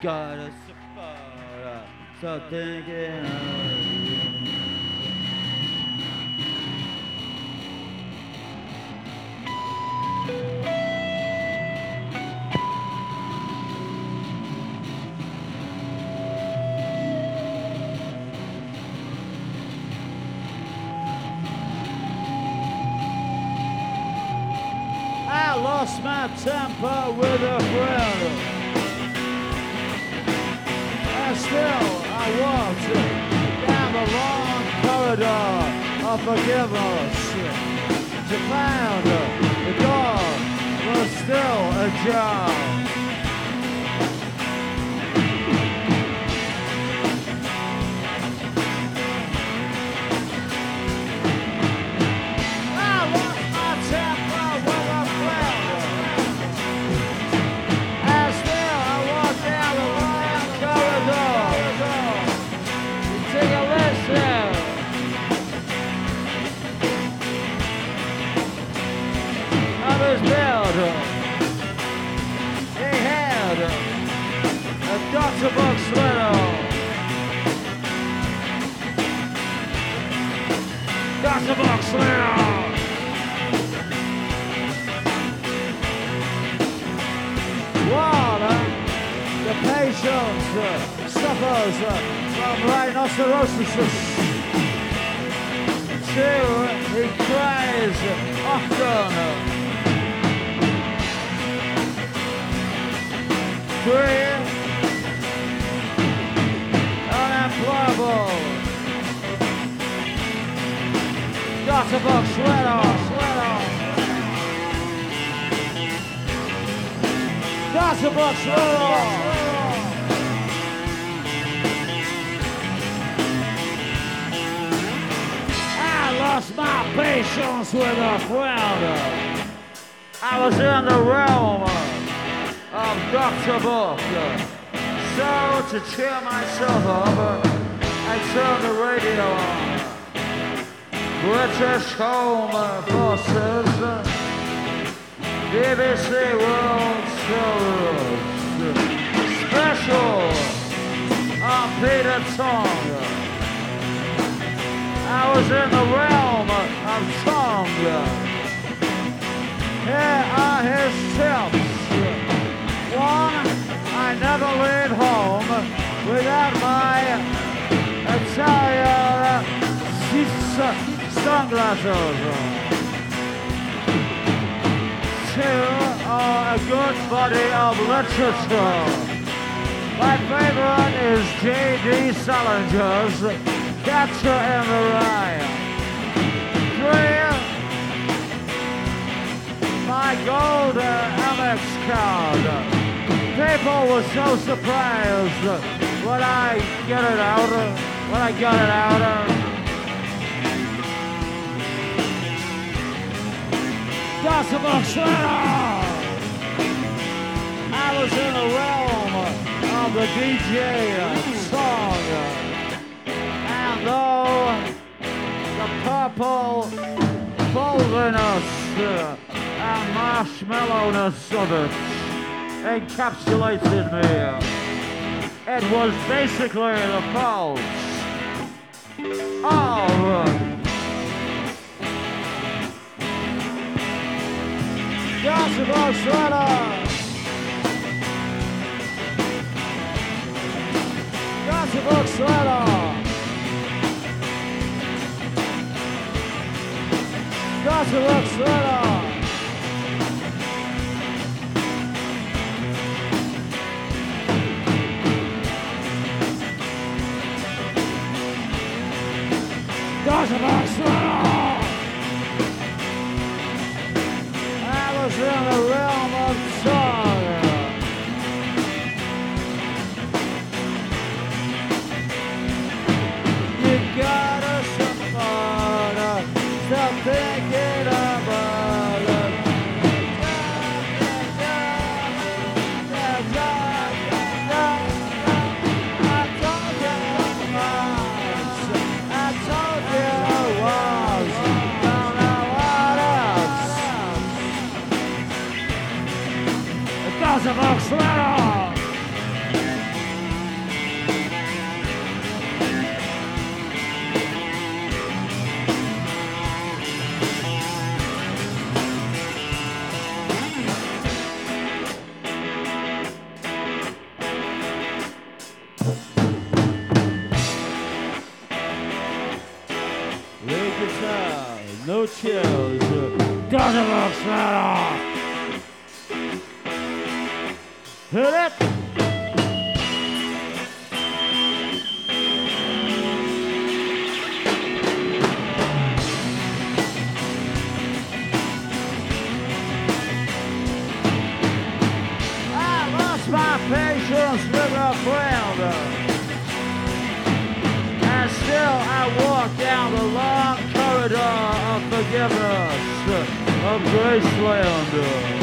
Gotta support, so thinking of you. I lost my temper with a friend, and still I walked down the long corridor of forgiveness to find the door was still ajar. He had a Dr. Buck sweater. Dr. Buck sweater. Water, the patient suffers from rhinocerosis. Two, he cries often. Three, unemployable. Dr. Buck sweater. Dr. Buck sweater. I lost my patience with a friend. I was in the realm of Dr. Buck. So to cheer myself up, I turned the radio on. British Home Forces, BBC World Service, special on Peter Tong. I was in the realm of Tong. Here are his tips. One, I never leave home without my Italian sunglasses. Two, a good body of literature. My favorite is J.D. Salinger's Catcher in the Rye. Three, my gold Amex card. People were so surprised when I got it out. Dr. Buck sweater. I was in the realm of the DJ song, and though the purple boldness and marshmallowness of it encapsulated me. It was basically the pulse of Dr. Buck sweater. Dr. Buck sweater. Dr. Buck sweater. Dr. Buck sweater. I was in the realm of song. You gotta support, stop thinking about it. Dr. Buck sweater. Lead guitar, no chills, doesn't look better. Hit it! I lost my patience with a friend, and still I walk down the long corridor of forgiveness of Graceland.